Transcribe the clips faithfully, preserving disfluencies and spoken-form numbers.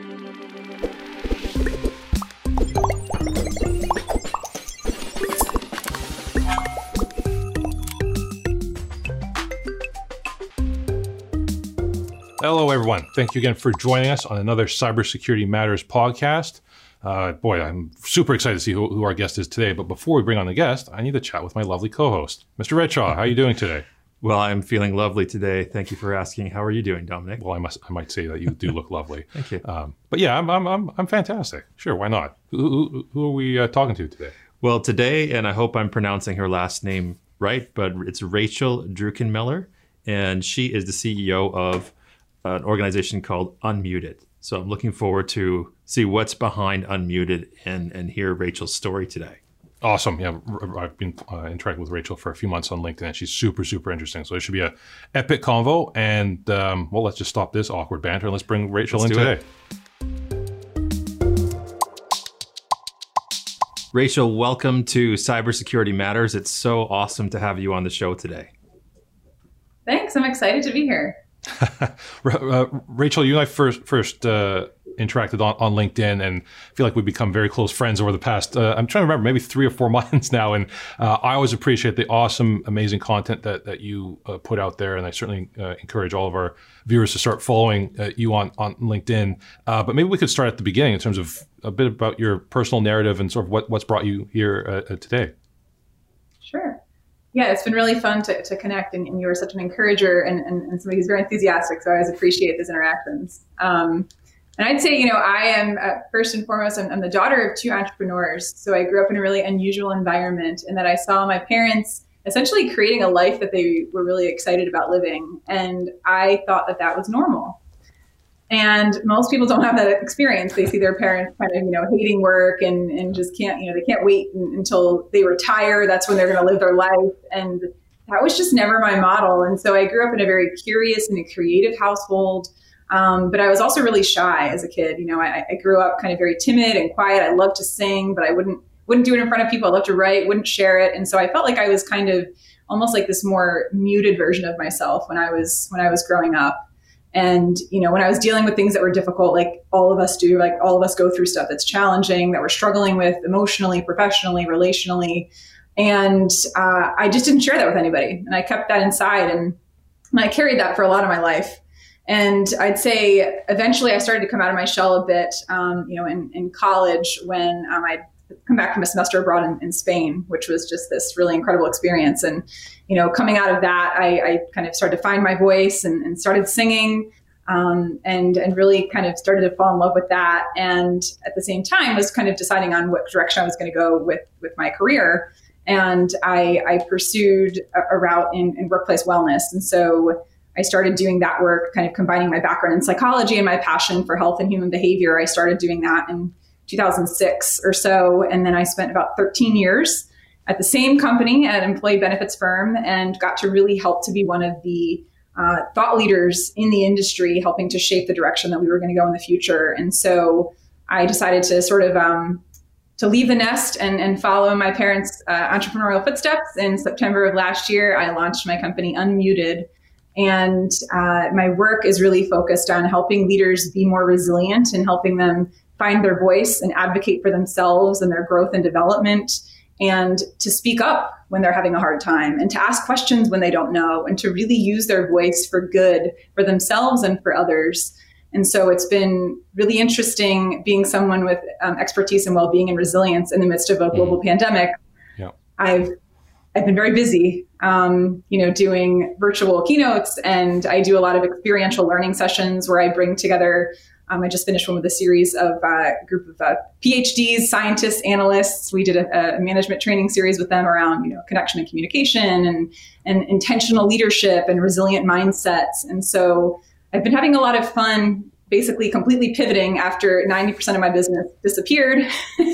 Hello, everyone. Thank you again for joining us on another Cybersecurity Matters podcast. Uh, boy, I'm super excited to see who, who our guest is today. But before we bring on the guest, I need to chat with my lovely co-host, Mister Redshaw. How are you doing today? Well, I'm feeling lovely today. Thank you for asking. How are you doing, Dominic? Well, I must, I might say that you do look lovely. Thank you. Um, but yeah, I'm, I'm, I'm, I'm fantastic. Sure, why not? Who, who, who are we uh, talking to today? Well, today, and I hope I'm pronouncing her last name right, but it's Rachel Druckenmiller, and she is the C E O of an organization called Unmuted. So I'm looking forward to see what's behind Unmuted and, and hear Rachel's story today. Awesome. Yeah, I've been uh, interacting with Rachel for a few months on LinkedIn, and she's super, super interesting. So it should be a epic convo. And um, well, let's just stop this awkward banter and let's bring Rachel let's in today. It. Rachel, welcome to Cybersecurity Matters. It's so awesome to have you on the show today. Thanks. I'm excited to be here. uh, Rachel, you and I first first uh, interacted on, on LinkedIn, and I feel like we've become very close friends over the past, uh, I'm trying to remember, maybe three or four months now. And uh, I always appreciate the awesome, amazing content that, that you uh, put out there. And I certainly uh, encourage all of our viewers to start following uh, you on, on LinkedIn. Uh, but maybe we could start at the beginning in terms of a bit about your personal narrative and sort of what, what's brought you here uh, today. Sure. Yeah, it's been really fun to, to connect, and, and you were such an encourager and, and, and somebody who's very enthusiastic, so I always appreciate these interactions. Um, and I'd say, you know, I am, uh, first and foremost, I'm, I'm the daughter of two entrepreneurs, so I grew up in a really unusual environment in that I saw my parents essentially creating a life that they were really excited about living, and I thought that that was normal. And most people don't have that experience. They see their parents kind of, you know, hating work and, and just can't, you know, they can't wait until they retire. That's when they're going to live their life. And that was just never my model. And so I grew up in a very curious and a creative household. Um, but I was also really shy as a kid. You know, I, I grew up kind of very timid and quiet. I loved to sing, but I wouldn't wouldn't do it in front of people. I loved to write, wouldn't share it. And so I felt like I was kind of almost like this more muted version of myself when I was when I was growing up. And, you know, when I was dealing with things that were difficult, like all of us do, like all of us go through stuff that's challenging, that we're struggling with emotionally, professionally, relationally. And uh, I just didn't share that with anybody. And I kept that inside. And, and I carried that for a lot of my life. And I'd say eventually I started to come out of my shell a bit, um, you know, in, in college when um, I'd come back from a semester abroad in, in Spain, which was just this really incredible experience. And, you know, coming out of that, I, I kind of started to find my voice and, and started singing um, and, and really kind of started to fall in love with that. And at the same time was kind of deciding on what direction I was going to go with, with my career. And I, I pursued a, a route in, in workplace wellness. And so I started doing that work, kind of combining my background in psychology and my passion for health and human behavior. I started doing that in two thousand six or so. And then I spent about thirteen years at the same company, at an employee benefits firm, and got to really help to be one of the uh, thought leaders in the industry, helping to shape the direction that we were going to go in the future. And so I decided to sort of um, to leave the nest and, and follow my parents' uh, entrepreneurial footsteps. In September of last year, I launched my company Unmuted. And uh, my work is really focused on helping leaders be more resilient and helping them find their voice and advocate for themselves and their growth and development, and to speak up when they're having a hard time, and to ask questions when they don't know, and to really use their voice for good for themselves and for others. And so it's been really interesting being someone with um, expertise in well-being and resilience in the midst of a global mm. pandemic. Yeah. I've I've been very busy, um, you know, doing virtual keynotes, and I do a lot of experiential learning sessions where I bring together. Um, I just finished one with a series of a uh, group of uh, PhDs, scientists, analysts. We did a, a management training series with them around, you know, connection and communication and, and intentional leadership and resilient mindsets. And so I've been having a lot of fun, basically completely pivoting after ninety percent of my business disappeared.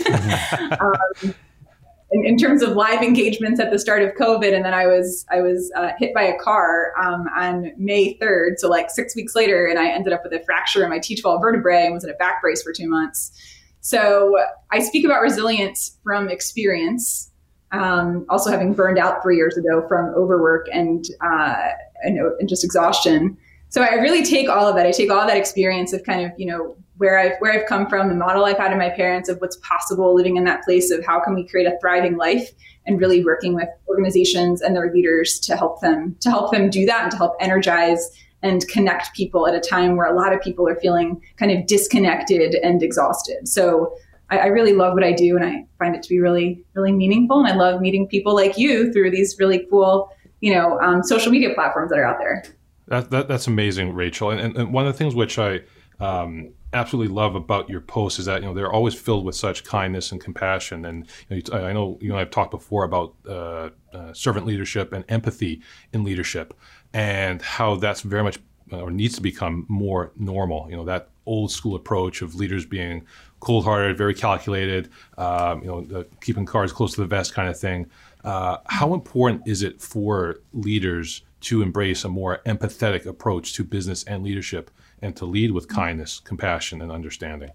um, In, in terms of live engagements at the start of COVID, and then I was I was uh, hit by a car um, on May third, so like six weeks later, and I ended up with a fracture in my T twelve vertebrae and was in a back brace for two months. So I speak about resilience from experience, um, also having burned out three years ago from overwork and, uh, and and just exhaustion. So I really take all of that. I take all that experience of kind of, you know, where I've where I've come from, the model I've had in my parents of what's possible living in that place of how can we create a thriving life, and really working with organizations and their leaders to help them to help them do that and to help energize and connect people at a time where a lot of people are feeling kind of disconnected and exhausted. So I, I really love what I do, and I find it to be really, really meaningful. And I love meeting people like you through these really cool, you know, um, social media platforms that are out there. That, that that's amazing, Rachel. And, and, and one of the things which I um, absolutely love about your posts is that, you know, they're always filled with such kindness and compassion. And you know, I know you and I have talked before about uh, uh, servant leadership and empathy in leadership, and how that's very much uh, or needs to become more normal. You know, that old school approach of leaders being cold-hearted, very calculated, um, you know, the keeping cards close to the vest kind of thing. Uh, how important is it for leaders to embrace a more empathetic approach to business and leadership, and to lead with kindness, compassion, and understanding?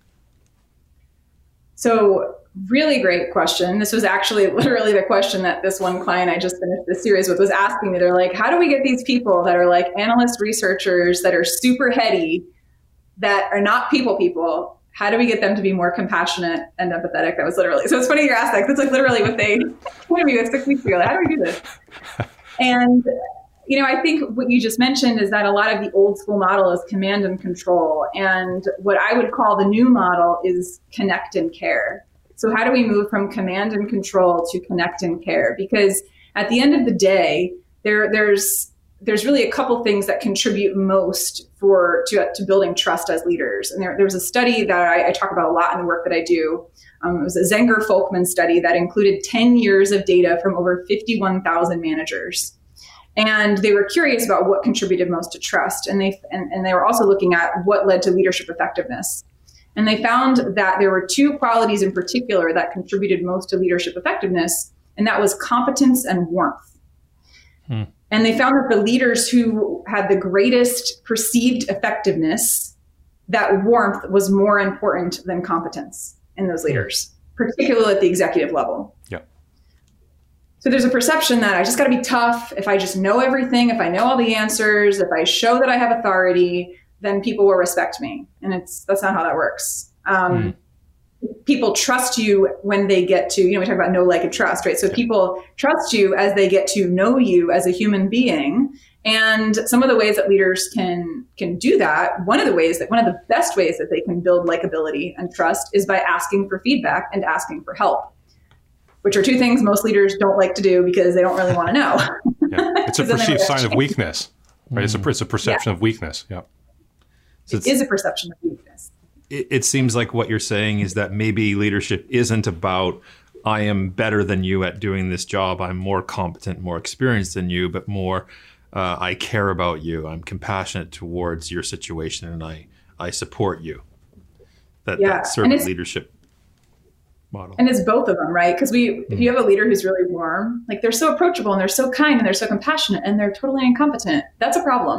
So really great question. This was actually literally the question that this one client I just finished this series with was asking me. They're like, how do we get these people that are like analyst researchers that are super heady, that are not people people, how do we get them to be more compassionate and empathetic? That was literally, so it's funny you asked that, because that's like literally what they told me like six weeks ago. Like, how do we do this? And you know, I think what you just mentioned is that a lot of the old school model is command and control. And what I would call the new model is connect and care. So how do we move from command and control to connect and care? Because at the end of the day, there, there's there's really a couple things that contribute most for to, to building trust as leaders. And there, there was a study that I, I talk about a lot in the work that I do. Um, it was a Zenger-Folkman study that included ten years of data from over fifty-one thousand managers. And they were curious about what contributed most to trust. And they and, and they were also looking at what led to leadership effectiveness. And they found that there were two qualities in particular that contributed most to leadership effectiveness, and that was competence and warmth. Hmm. And they found that the leaders who had the greatest perceived effectiveness, that warmth was more important than competence in those leaders, particularly at the executive level. Yeah. So there's a perception that I just got to be tough. If I just know everything, if I know all the answers, if I show that I have authority, then people will respect me. And it's that's not how that works. Um, mm. People trust you when they get to, you know, we talk about know, like, and trust, right? So yeah. People trust you as they get to know you as a human being. And some of the ways that leaders can can do that, one of the ways that one of the best ways that they can build likability and trust is by asking for feedback and asking for help, which are two things most leaders don't like to do because they don't really want to know. Yeah. It's a perceived sign of weakness, right? Mm. It's, a, it's a perception yeah. of weakness. Yeah. So it is a perception of weakness. It, it seems like what you're saying is that maybe leadership isn't about, I am better than you at doing this job, I'm more competent, more experienced than you, but more, uh, I care about you, I'm compassionate towards your situation, and I, I support you. That, yeah. that servant leadership model. And it's both of them, right? Because we, mm. if you have a leader who's really warm, like they're so approachable and they're so kind and they're so compassionate and they're totally incompetent, that's a problem.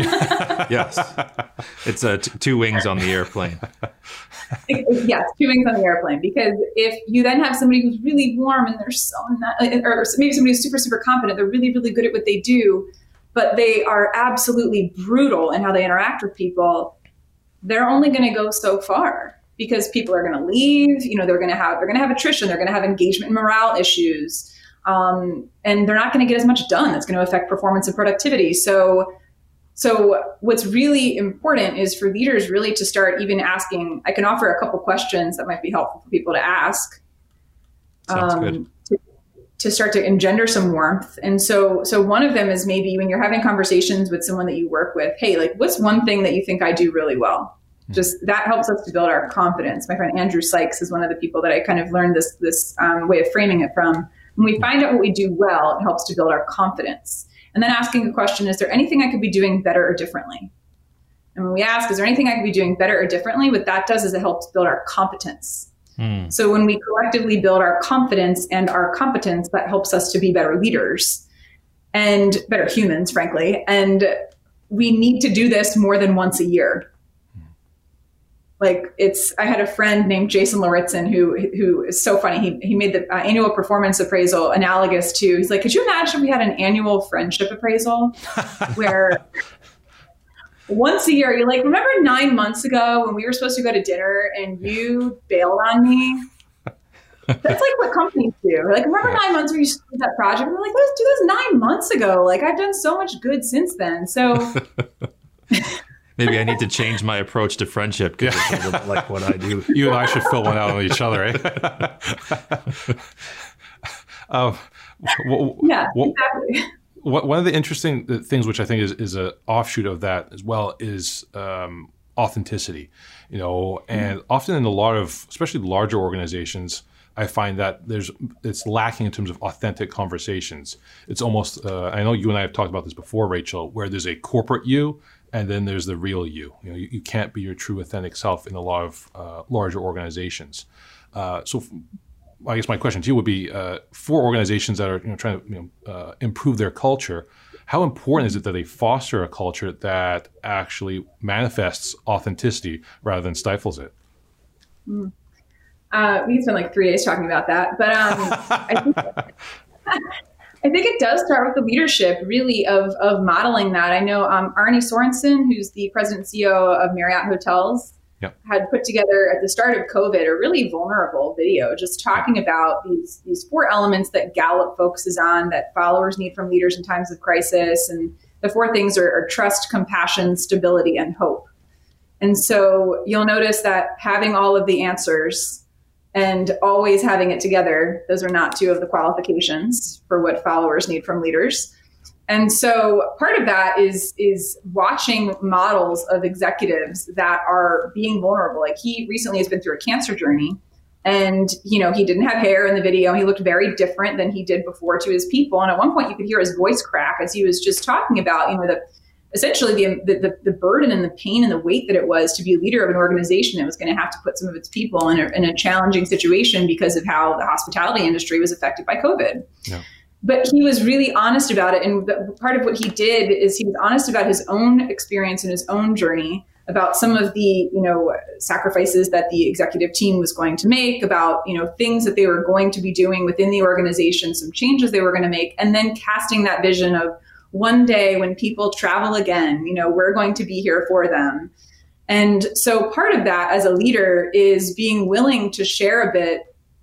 Yes. It's uh, t- two wings on the airplane. it, it, yes, two wings on the airplane. Because if you then have somebody who's really warm and they're so not, or maybe somebody who's super, super competent, they're really, really good at what they do, but they are absolutely brutal in how they interact with people, they're only going to go so far. Because people are going to leave, you know, they're going to have they're going to have attrition, they're going to have engagement and morale issues, um, and they're not going to get as much done. That's going to affect performance and productivity. So, so what's really important is for leaders really to start even asking. I can offer a couple questions that might be helpful for people to ask. Sounds um, good. To, to start to engender some warmth. And so, so one of them is maybe when you're having conversations with someone that you work with. Hey, like, what's one thing that you think I do really well? Just that helps us to build our confidence. My friend Andrew Sykes is one of the people that I kind of learned this this um, way of framing it from. When we find out what we do well, it helps to build our confidence. And then asking a question, is there anything I could be doing better or differently? And when we ask, is there anything I could be doing better or differently? What that does is it helps build our competence. Mm. So when we collectively build our confidence and our competence, that helps us to be better leaders and better humans, frankly. And we need to do this more than once a year. Like it's, I had a friend named Jason Loritzen who who is so funny. He he made the uh, annual performance appraisal analogous to. He's like, could you imagine if we had an annual friendship appraisal, where once a year, you're like, remember nine months ago when we were supposed to go to dinner and you bailed on me? That's like what companies do. Like, remember nine months when you started that project? We're like, let's do this nine months ago. Like, I've done so much good since then. So maybe I need to change my approach to friendship because it doesn't like what I do. You and I should fill one out on each other, eh? um, w- yeah, w- exactly. One of the interesting things, which I think is, is an offshoot of that as well, is um, authenticity. You know, and mm-hmm. often in a lot of, especially larger organizations, I find that there's it's lacking in terms of authentic conversations. It's almost, uh, I know you and I have talked about this before, Rachel, where there's a corporate you and then there's the real you. You know, you, you can't be your true authentic self in a lot of uh, larger organizations. Uh, so. I guess my question to you would be, uh, for organizations that are you know, trying to you know, uh, improve their culture, how important is it that they foster a culture that actually manifests authenticity rather than stifles it? Mm. Uh, we could spend like three days talking about that, but um, I, think, I think it does start with the leadership, really, of of modeling that. I know um, Arne Sorensen, who's the president and C E O of Marriott Hotels, Yep. had put together at the start of COVID a really vulnerable video just talking about these these four elements that Gallup focuses on that followers need from leaders in times of crisis. And the four things are, are trust, compassion, stability, and hope. And so you'll notice that having all of the answers and always having it together, those are not two of the qualifications for what followers need from leaders. And so part of that is is watching models of executives that are being vulnerable. Like he recently has been through a cancer journey and, you know, he didn't have hair in the video. He looked very different than he did before to his people. And at one point you could hear his voice crack as he was just talking about, you know, the essentially the, the, the burden and the pain and the weight that it was to be a leader of an organization that was going to have to put some of its people in a, in a challenging situation because of how the hospitality industry was affected by COVID. Yeah. But he was really honest about it. And the, part of what he did is he was honest about his own experience and his own journey, about some of the, you know, sacrifices that the executive team was going to make, about, you know, things that they were going to be doing within the organization, some changes they were going to make, and then casting that vision of one day when people travel again, you know, we're going to be here for them. And so part of that as a leader is being willing to share a bit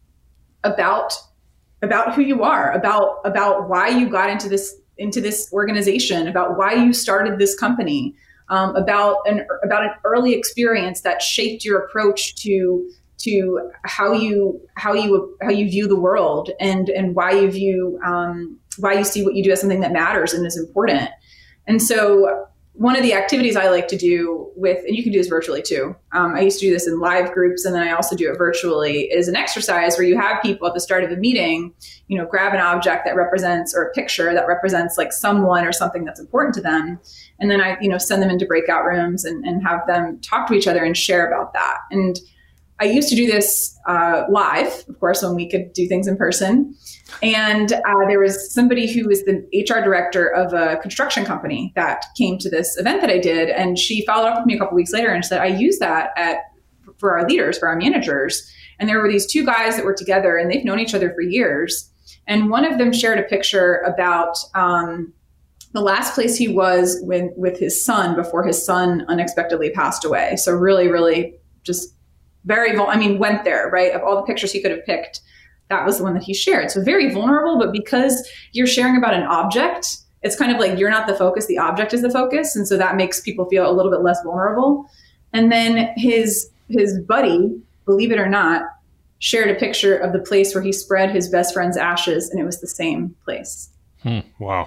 about about who you are, about about why you got into this into this organization, about why you started this company, um, about an about an early experience that shaped your approach to to how you how you how you view the world, and and why you view um, why you see what you do as something that matters and is important. And so one of the activities I like to do with, and you can do this virtually too. Um, I used to do this in live groups, and then I also do it virtually, is an exercise where you have people at the start of a meeting, you know, grab an object that represents, or a picture that represents like someone or something that's important to them. And then I, you know, send them into breakout rooms and, and have them talk to each other and share about that. And I used to do this uh, live, of course, when we could do things in person. And uh, there was somebody who was the H R director of a construction company that came to this event that I did. And she followed up with me a couple weeks later and said, I use that at, for our leaders, for our managers. And there were these two guys that were together and they've known each other for years. And one of them shared a picture about um, the last place he was when, with his son before his son unexpectedly passed away. So really, really just very, I mean, went there, right? Of all the pictures he could have picked, that was the one that he shared. So very vulnerable, but because you're sharing about an object, it's kind of like you're not the focus, the object is the focus. And so that makes people feel a little bit less vulnerable. And then his his buddy, believe it or not, shared a picture of the place where he spread his best friend's ashes, and it was the same place. Hmm. Wow.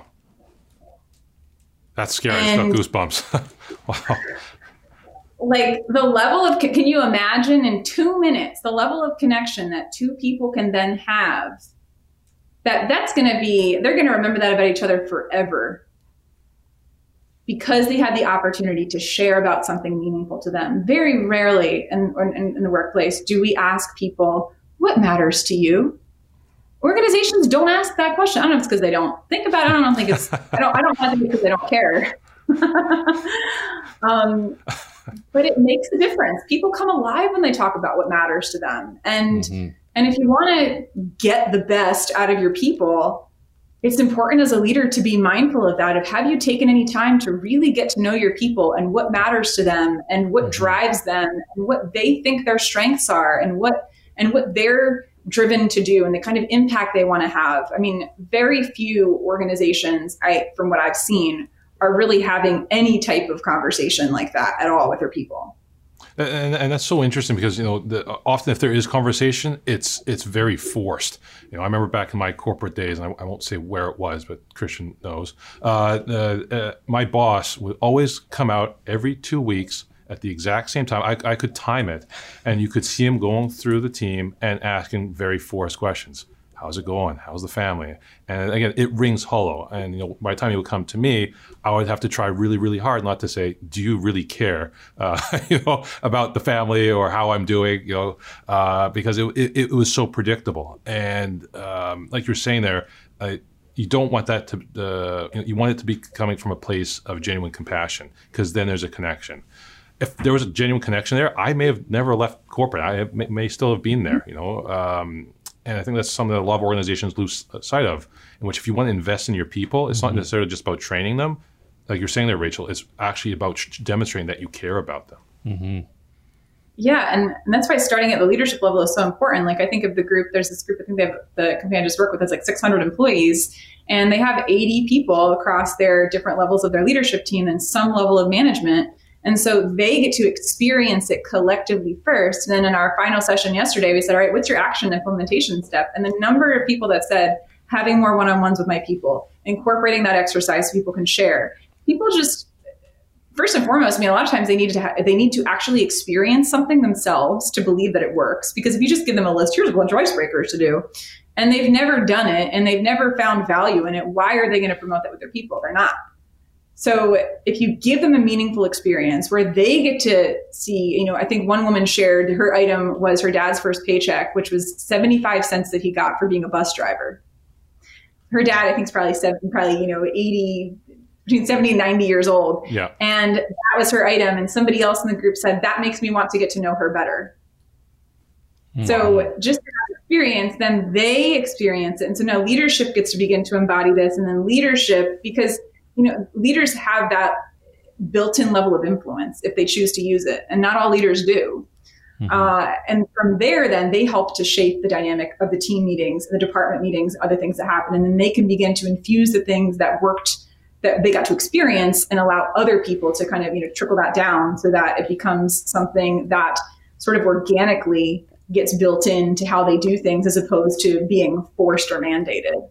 That's scary. And it's got goosebumps. Wow. Like the level of, can you imagine in two minutes, the level of connection that two people can then have, that that's going to be, they're going to remember that about each other forever because they had the opportunity to share about something meaningful to them. Very rarely in, in, in the workplace do we ask people, what matters to you? Organizations don't ask that question. I don't know if it's because they don't think about it. I don't think it's, I don't, I don't think it's because they don't care. um, But it makes a difference. People come alive when they talk about what matters to them. And mm-hmm. and if you want to get the best out of your people, it's important as a leader to be mindful of that, of have you taken any time to really get to know your people and what matters to them and what mm-hmm. drives them and what they think their strengths are and what and what they're driven to do and the kind of impact they want to have. I mean, very few organizations, I from what I've seen, are really having any type of conversation like that at all with their people. And, and that's so interesting because, you know, the, often if there is conversation, it's it's very forced. You know, I remember back in my corporate days, and I, I won't say where it was, but Christian knows, uh, uh, uh, my boss would always come out every two weeks at the exact same time. I, I could time it, and you could see him going through the team and asking very forced questions. How's it going? How's the family? And again, it rings hollow. And you know, by the time he would come to me, I would have to try really, really hard not to say, "Do you really care, uh, you know, about the family or how I'm doing?" You know, uh, because it, it it was so predictable. And um, like you're saying there, uh, you don't want that to. Uh, you know, you want it to be coming from a place of genuine compassion, because then there's a connection. If there was a genuine connection there, I may have never left corporate. I have, may, may still have been there. You know. Um, And I think that's something that a lot of organizations lose sight of, in which if you want to invest in your people, it's mm-hmm. not necessarily just about training them. Like you're saying there, Rachel, it's actually about demonstrating that you care about them. Mm-hmm. Yeah, and, and that's why starting at the leadership level is so important. Like I think of the group, there's this group, I think they have, the company I just work with has like six hundred employees, and they have eighty people across their different levels of their leadership team and some level of management. And so they get to experience it collectively first. And then in our final session yesterday, we said, all right, what's your action implementation step? And the number of people that said, having more one-on-ones with my people, incorporating that exercise so people can share. People just, first and foremost, I mean, a lot of times they need to ha- they need to actually experience something themselves to believe that it works. Because if you just give them a list, here's a bunch of icebreakers to do, and they've never done it and they've never found value in it, why are they going to promote that with their people? They're not. So if you give them a meaningful experience where they get to see, you know, I think one woman shared her item was her dad's first paycheck, which was seventy-five cents that he got for being a bus driver. Her dad, I think, is probably seven, probably, you know, eighty, between seventy and ninety years old. Yeah. And that was her item. And somebody else in the group said, that makes me want to get to know her better. Wow. So just that experience, then they experience it. And so now leadership gets to begin to embody this. And then leadership, because you know, leaders have that built-in level of influence if they choose to use it, and not all leaders do. Mm-hmm. Uh, and from there, then they help to shape the dynamic of the team meetings, the department meetings, other things that happen, and then they can begin to infuse the things that worked, that they got to experience, and allow other people to kind of, you know, trickle that down so that it becomes something that sort of organically gets built into how they do things, as opposed to being forced or mandated.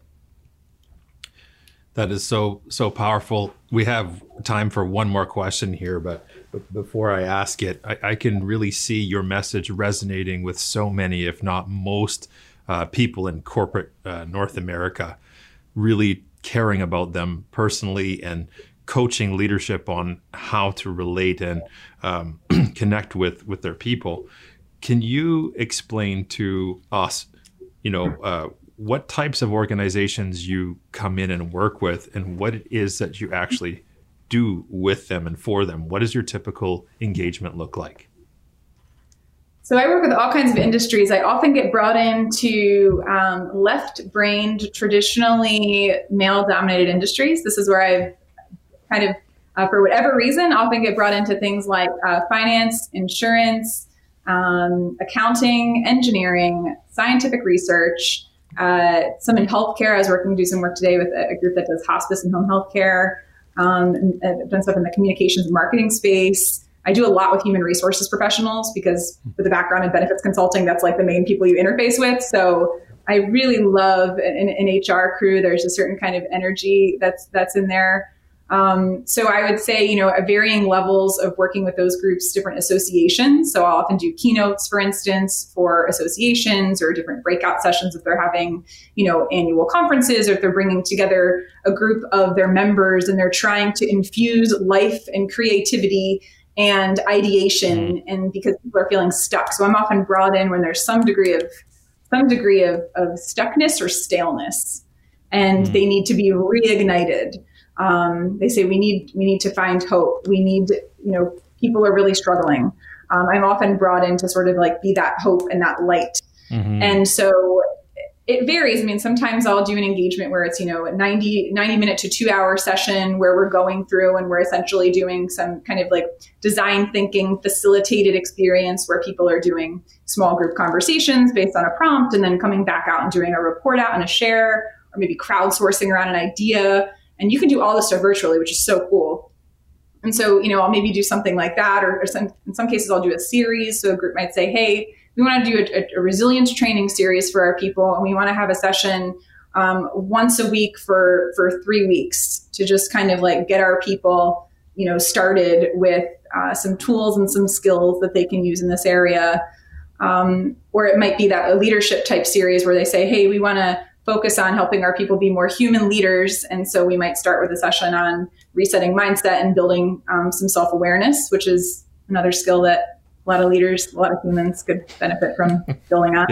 That is so, so powerful. We have time for one more question here, but, but before I ask it, I, I can really see your message resonating with so many, if not most, uh, people in corporate uh, North America, really caring about them personally and coaching leadership on how to relate and um, connect with, with their people. Can you explain to us, you know, uh, what types of organizations you come in and work with, and what it is that you actually do with them and for them? What does your typical engagement look like? So I work with all kinds of industries. I often get brought into um, left-brained, traditionally male-dominated industries. This is where I've kind of, uh, for whatever reason, often get brought into things like uh, finance, insurance, um, accounting, engineering, scientific research, Uh, some in healthcare. I was working to do some work today with a, a group that does hospice and home healthcare. Um, and, and I've done stuff in the communications and marketing space. I do a lot with human resources professionals because with a background in benefits consulting, that's like the main people you interface with. So I really love an, an H R crew. There's a certain kind of energy that's that's in there. Um, so I would say, you know, at varying levels of working with those groups, different associations. So I'll often do keynotes, for instance, for associations or different breakout sessions if they're having, you know, annual conferences, or if they're bringing together a group of their members and they're trying to infuse life and creativity and ideation, mm-hmm. and because people are feeling stuck. So I'm often brought in when there's some degree of some degree of, of stuckness or staleness, and mm-hmm. they need to be reignited. Um, they say we need we need to find hope. We need, you know, people are really struggling. Um, I'm often brought in to sort of like be that hope and that light. Mm-hmm. And so it varies. I mean, sometimes I'll do an engagement where it's, you know, a ninety, ninety minute to two hour session where we're going through and we're essentially doing some kind of like design thinking facilitated experience where people are doing small group conversations based on a prompt and then coming back out and doing a report out and a share, or maybe crowdsourcing around an idea. And you can do all this stuff virtually, which is so cool. And so, you know, I'll maybe do something like that, or, or some, in some cases I'll do a series. So a group might say, hey, we want to do a, a resilience training series for our people, and we want to have a session um, once a week for, for three weeks to just kind of like get our people, you know, started with uh, some tools and some skills that they can use in this area. Um, or it might be that a leadership type series where they say, hey, we want to focus on helping our people be more human leaders. And so we might start with a session on resetting mindset and building um, some self-awareness, which is another skill that a lot of leaders, a lot of humans could benefit from building on.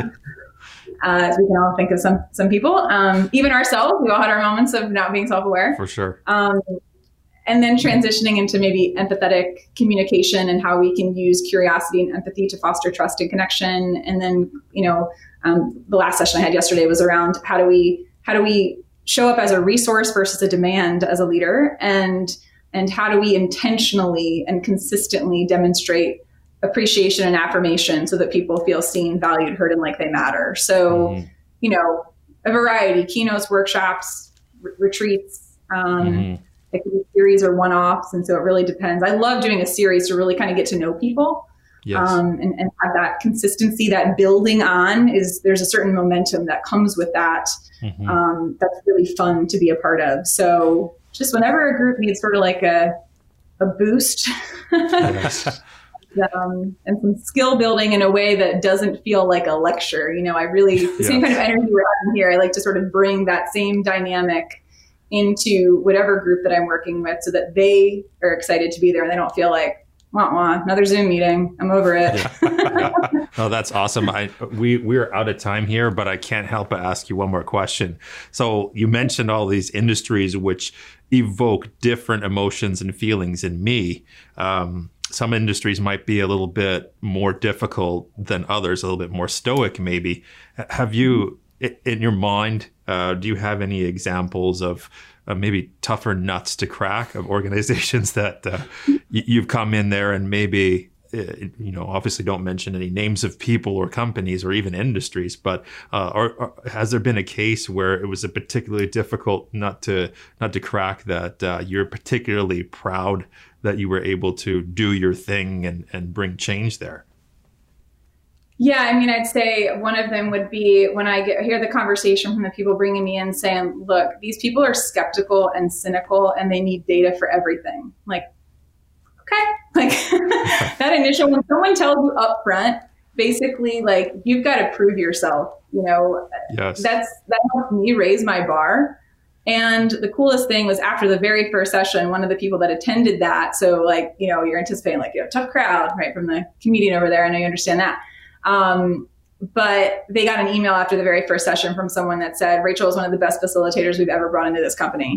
Uh, we can all think of some some people, um, even ourselves. We all had our moments of not being self-aware. For sure. Um, and then transitioning into maybe empathetic communication and how we can use curiosity and empathy to foster trust and connection. And then, you know, um, the last session I had yesterday was around how do we how do we show up as a resource versus a demand as a leader, and and how do we intentionally and consistently demonstrate appreciation and affirmation so that people feel seen, valued, heard, and like they matter. So, mm-hmm. you know, a variety, keynotes, workshops, r- retreats, um, mm-hmm. it could be series or one-offs. And so it really depends. I love doing a series to really kind of get to know people yes. um, and, and have that consistency, that building on is there's a certain momentum that comes with that. Mm-hmm. Um, that's really fun to be a part of. So just whenever a group needs sort of like a, a boost, yes. Um, and some skill building in a way that doesn't feel like a lecture. You know, I really, the yeah. same kind of energy we're having here, I like to sort of bring that same dynamic into whatever group that I'm working with so that they are excited to be there and they don't feel like, wah, wah, another Zoom meeting, I'm over it. Yeah. Yeah. Oh, that's awesome. I, we, we're out of time here, but I can't help but ask you one more question. So you mentioned all these industries which evoke different emotions and feelings in me. Um, Some industries might be a little bit more difficult than others, a little bit more stoic, maybe. Have you, in your mind, uh, do you have any examples of uh, maybe tougher nuts to crack of organizations that uh, you've come in there and maybe, you know, obviously don't mention any names of people or companies or even industries, but uh, or, or has there been a case where it was a particularly difficult nut to nut to crack that uh, you're particularly proud that you were able to do your thing and, and bring change there? Yeah, I mean, I'd say one of them would be when I get hear the conversation from the people bringing me in saying, look, these people are skeptical and cynical and they need data for everything. Like, okay, like that initial, when someone tells you up front, basically like, you've got to prove yourself, you know, yes. that's, that helped me raise my bar. And the coolest thing was after the very first session, one of the people that attended that, so like, you know, you're anticipating like, you know, tough crowd, right, from the comedian over there. I know you understand that. Um, but they got an email after the very first session from someone that said, Rachel is one of the best facilitators we've ever brought into this company.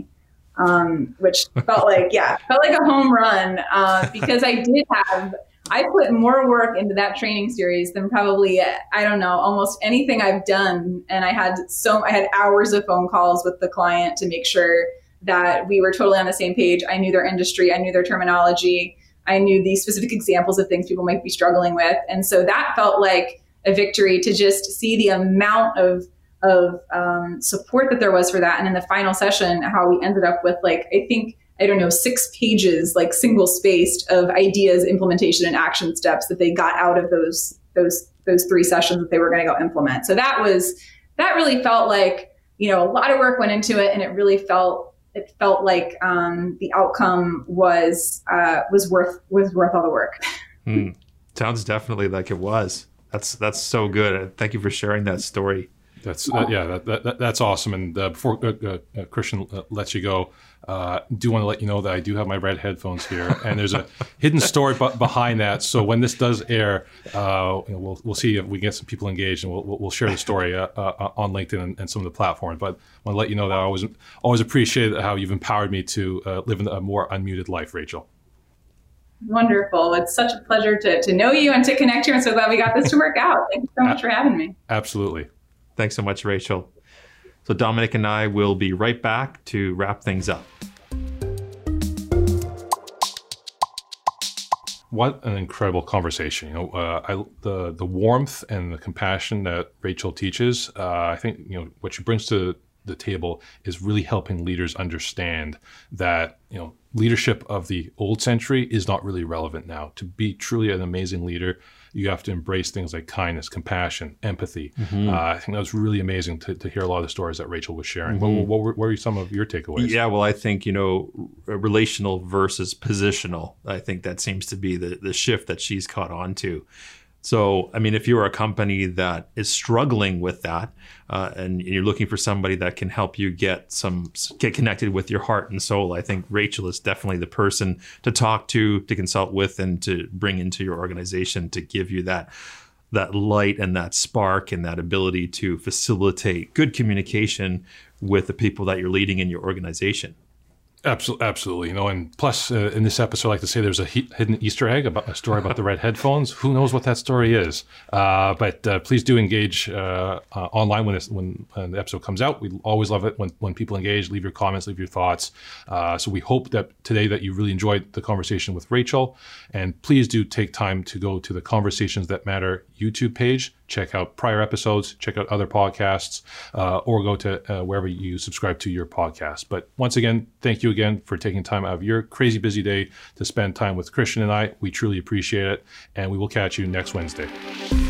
Um, which felt like, yeah, felt like a home run, uh, because I did have, I put more work into that training series than probably, I don't know, almost anything I've done. And I had so, I had hours of phone calls with the client to make sure that we were totally on the same page. I knew their industry. I knew their terminology. I knew the specific examples of things people might be struggling with. And so that felt like a victory to just see the amount of of um, support that there was for that. And in the final session, how we ended up with like, I think, I don't know, six pages, like single spaced of ideas, implementation, and action steps that they got out of those, those, those three sessions that they were going to go implement. So that was, that really felt like, you know, a lot of work went into it, and it really felt, it felt like um, the outcome was, uh, was worth, was worth all the work. Mm. Sounds definitely like it was. That's, that's so good. Thank you for sharing that story. That's uh, yeah, that, that, that's awesome. And uh, before uh, uh, Christian uh, lets you go, uh, do want to let you know that I do have my red headphones here, and there's a hidden story b- behind that. So when this does air, uh, you know, we'll we'll see if we get some people engaged, and we'll we'll share the story uh, uh, on LinkedIn and, and some of the platforms. But I want to let you know that I always always appreciate how you've empowered me to uh, live a more unmuted life, Rachel. Wonderful. It's such a pleasure to to know you and to connect you. I'm so glad we got this to work out. Thank you so much for having me. Absolutely. Thanks so much, Rachel. So Dominic and I will be right back to wrap things up. What an incredible conversation! You know, uh, I, the the warmth and the compassion that Rachel teaches. Uh, I think you know what she brings to the table is really helping leaders understand that you know leadership of the old century is not really relevant now. To be truly an amazing leader, you have to embrace things like kindness, compassion, empathy. Mm-hmm. Uh, I think that was really amazing to, to hear a lot of the stories that Rachel was sharing. Mm-hmm. What, what, were, what were some of your takeaways? Yeah, well, I think, you know, relational versus positional, I think that seems to be the, the shift that she's caught on to. So, I mean, if you're a company that is struggling with that uh, and you're looking for somebody that can help you get some get connected with your heart and soul, I think Rachel is definitely the person to talk to, to consult with, and to bring into your organization to give you that that light and that spark and that ability to facilitate good communication with the people that you're leading in your organization. Absolutely, absolutely. You know, and plus, uh, in this episode, I like to say there's a he- hidden Easter egg about a story about the red headphones. Who knows what that story is? Uh, but uh, please do engage uh, uh, online when, it's, when when the episode comes out. We always love it when when people engage. Leave your comments, leave your thoughts. Uh, so we hope that today that you really enjoyed the conversation with Rachel, and please do take time to go to the Conversations That Matter YouTube page. Check out prior episodes, check out other podcasts, uh, or go to uh, wherever you subscribe to your podcast. But once again, thank you again for taking time out of your crazy busy day to spend time with Christian and I. We truly appreciate it, and we will catch you next Wednesday.